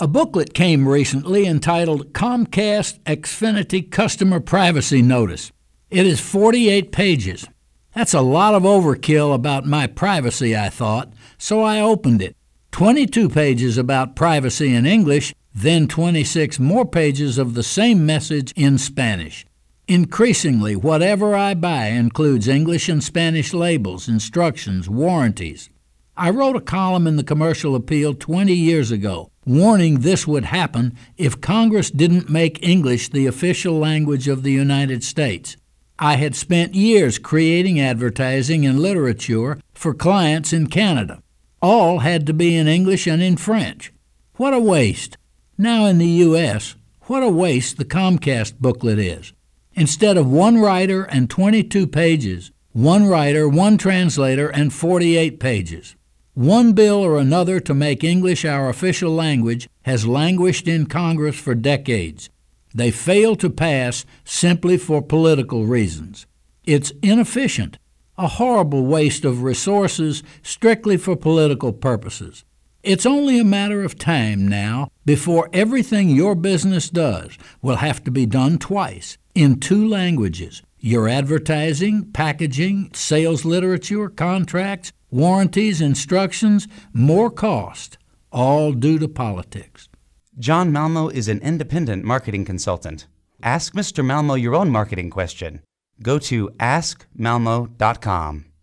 A booklet came recently entitled Comcast Xfinity Customer Privacy Notice. It is 48 pages. That's a lot of overkill about my privacy, I thought, so I opened it. 22 pages about privacy in English, then 26 more pages of the same message in Spanish. Increasingly, whatever I buy includes English and Spanish labels, instructions, warranties. I wrote a column in the Commercial Appeal 20 years ago, warning this would happen if Congress didn't make English the official language of the United States. I had spent years creating advertising and literature for clients in Canada. All had to be in English and in French. What a waste. Now in the U.S., what a waste the Comcast booklet is. Instead of one writer and 22 pages, one writer, one translator, and 48 pages. One bill or another to make English our official language has languished in Congress for decades. They fail to pass simply for political reasons. It's inefficient, a horrible waste of resources strictly for political purposes. It's only a matter of time now before everything your business does will have to be done twice, in 2 languages. Your advertising, packaging, sales literature, contracts, warranties, instructions, more cost, all due to politics. John Malmo is an independent marketing consultant. Ask Mr. Malmo your own marketing question. Go to askmalmo.com.